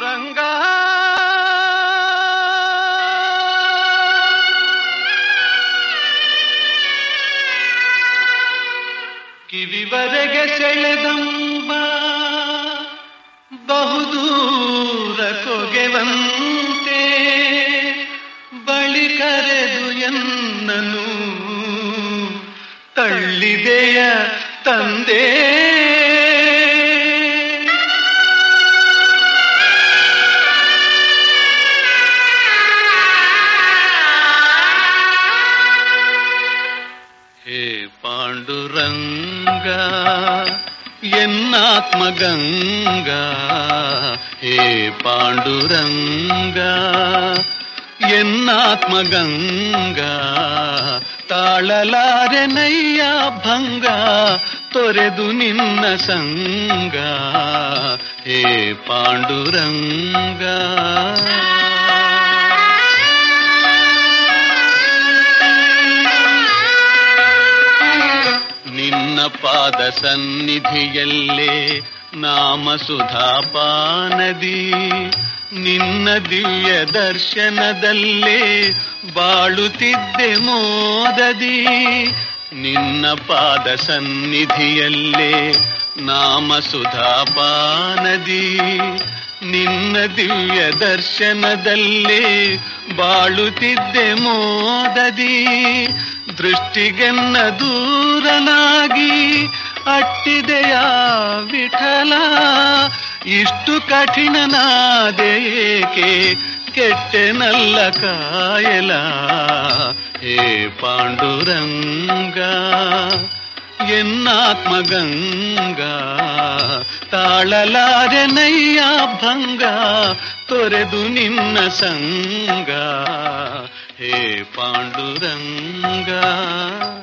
ಪಾಂಡುರಂಗ ಕಿವಿವರೆಗೆ ಸೆಳೆದಂಬ ಬಹುದೂರ ಕೊಗೆವಂತೆ ಬಳಿ ಕರೆದು ಎನ್ನನು ತಳ್ಳಿದೆಯ ತಂದೆ. ಹೇ ಪಾಂಡುರಂಗ ಎನ್ನಾತ್ಮಗಂಗ, ಹೇ ಪಾಂಡುರಂಗ ಎನ್ನಾತ್ಮಗಂಗ, ತಾಳಲಾರೆನಯ್ಯ ಭಂಗ ತೊರೆದು ನಿನ್ನ ಸಂಗ, ಹೇ ಪಾಂಡುರಂಗ. ನಿನ್ನ ಪಾದ ಸನ್ನಿಧಿಯಲ್ಲೇ ನಾಮ ಸುಧಾಪಾನದಿ, ನಿನ್ನ ದಿವ್ಯ ದರ್ಶನದಲ್ಲೇ ಬಾಳುತ್ತಿದ್ದೆ ಮೋದದಿ. ನಿನ್ನ ಪಾದ ಸನ್ನಿಧಿಯಲ್ಲೇ ನಾಮ ಸುಧಾಪಾನದಿ, ನಿನ್ನ ದಿವ್ಯ ದರ್ಶನದಲ್ಲೇ ಬಾಳುತ್ತಿದ್ದೆ ಮೋದದಿ. ದೃಷ್ಟಿಗೆನ್ನ ದೂರನಾಗಿ ಅಟ್ಟಿದೆಯ ವಿಠಲ, ಇಷ್ಟು ಕಠಿಣನಾದೇಕೆ ಕೆಟ್ಟೆನಲ್ಲ ಕಾಯಲ. ಹೇ ಪಾಂಡುರಂಗ ಎನ್ನಾತ್ಮಗಂಗ, ತಾಳಲಾರೆನಯ್ಯ ಭಂಗ ತೊರೆದು ನಿನ್ನ ಸಂಗ, ಹೇ ಪಾಂಡುರಂಗ.